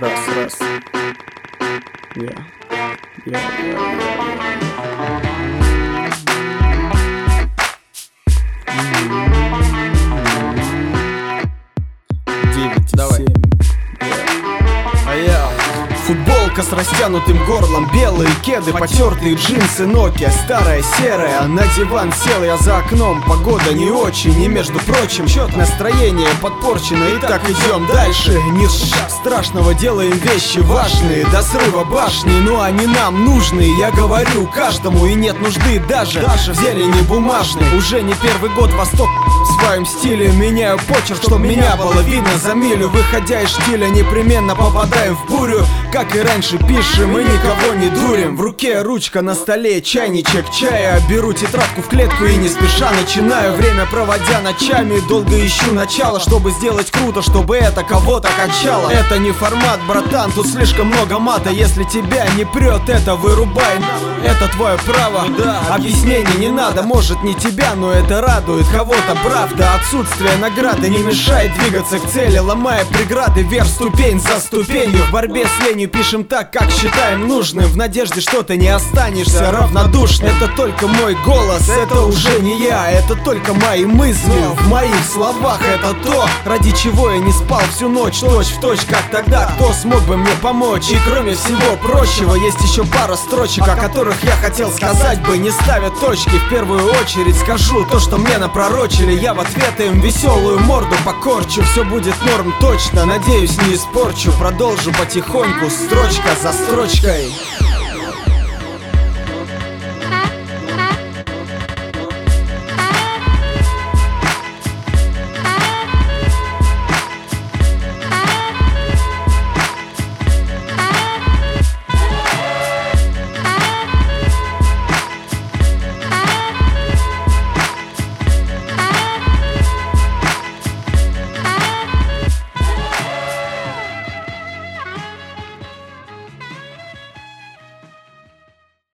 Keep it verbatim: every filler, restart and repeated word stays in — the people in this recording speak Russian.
Раз, раз. Я. Я, я, я, я. Девять, Давай. семь. А я... Футболка с растянутым горлом, белые кеды, потертые джинсы, Nokia, старая серая. На диван сел я, за окном погода не очень. И между прочим, счет настроение подпорчено. И так идем дальше, не страшного, делаем вещи важные. До срыва башни, но они нам нужны. Я говорю каждому, и нет нужды даже, даже в зелени бумажной. Уже не первый год Восток в своем стиле. Меняю почерк, чтоб меня было видно за милю. Выходя из штиля, непременно попадаем в бурю. Как и раньше пишем, и никого не дурим. В руке ручка, на столе чайничек чая. Беру тетрадку в клетку и не спеша начинаю. Время проводя ночами, долго ищу начало, чтобы сделать круто, чтобы это кого-то качало. Это не формат, братан, тут слишком много мата. Если тебя не прет, это вырубай. Это твое право, да, объяснений не надо. Может не тебя, но это радует кого-то. Правда, отсутствие награды не мешает двигаться к цели, ломая преграды вверх ступень за ступенью. В борьбе с ленью пишем так, как считаем нужным, в надежде, что ты не останешься равнодушным. Это только мой голос, это уже не я, это только мои мысли. В моих словах это то, ради чего я не спал всю ночь, точь в точь, как тогда. Кто смог бы мне помочь? И кроме всего прочего, есть еще пара строчек, о которых я хотел сказать бы, не ставя точки. В первую очередь скажу то, что мне напророчили. Я в ответ им веселую морду покорчу. Все будет норм точно, надеюсь, не испорчу. Продолжу потихоньку, строчка за строчкой.